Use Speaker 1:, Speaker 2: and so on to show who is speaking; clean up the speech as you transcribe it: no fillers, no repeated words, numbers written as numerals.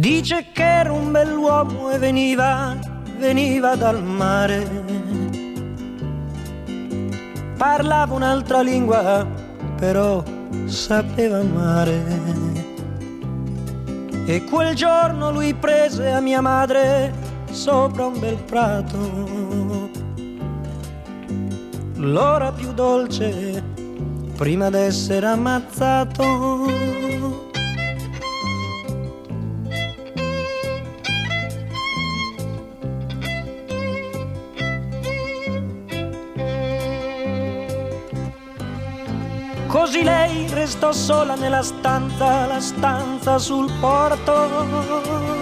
Speaker 1: Dice che era un bell'uomo e veniva dal mare. Parlava un'altra lingua, però sapeva amare. E quel giorno lui prese a mia madre sopra un bel prato, l'ora più dolce prima d'essere ammazzato. Così lei restò sola nella stanza, la stanza sul porto.